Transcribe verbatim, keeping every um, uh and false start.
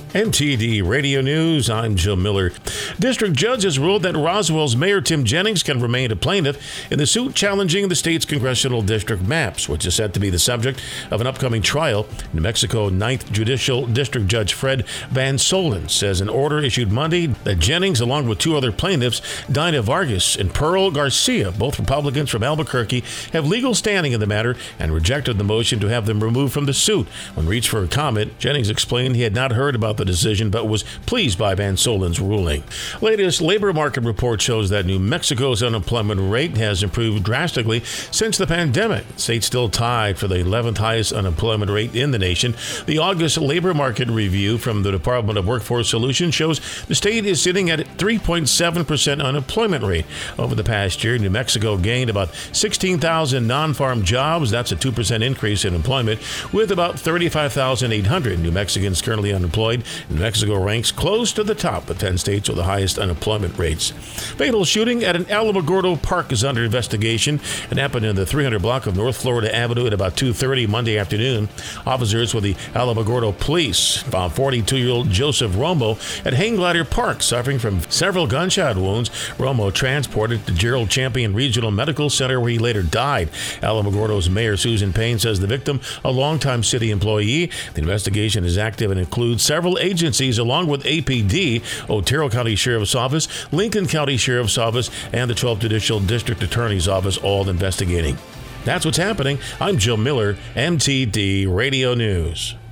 M T D Radio News, I'm Joe Miller. District Judge has ruled that Roswell's Mayor Tim Jennings can remain a plaintiff in the suit challenging the state's congressional district maps, which is set to be the subject of an upcoming trial. New Mexico ninth Judicial District Judge Fred Van Solen says an order issued Monday that Jennings, along with two other plaintiffs, Dinah Vargas and Pearl Garcia, both Republicans from Albuquerque, have legal standing in the matter and rejected the motion to have them removed from the suit. When reached for a comment, Jennings explained he had not heard about the decision but was pleased by Van Solen's ruling. Latest labor market report shows that New Mexico's unemployment rate has improved drastically since the pandemic. The state's still tied for the eleventh highest unemployment rate in the nation. The August labor market review from the Department of Workforce Solutions shows the state is sitting at a three point seven percent unemployment rate. Over the past year, New Mexico gained about sixteen thousand non-farm jobs. That's a two percent increase in employment, with about thirty-five thousand eight hundred New Mexicans currently unemployed. New Mexico ranks close to the top of ten states with the highest unemployment rates. Fatal shooting at an Alamogordo park is under investigation. It happened in the three hundred block of North Florida Avenue at about two thirty Monday afternoon. Officers with the Alamogordo Police found forty-two-year-old Joseph Romo at Hang Glider Park, suffering from several gunshot wounds. Romo transported to Gerald Champion Regional Medical Center, where he later died. Alamogordo's Mayor Susan Payne says the victim, a longtime city employee. The investigation is active and includes several agencies along with A P D, Otero County Sheriff's Office, Lincoln County Sheriff's Office, and the twelfth Judicial District Attorney's Office, all investigating. That's what's happening. I'm Joe Miller, M T D Radio News.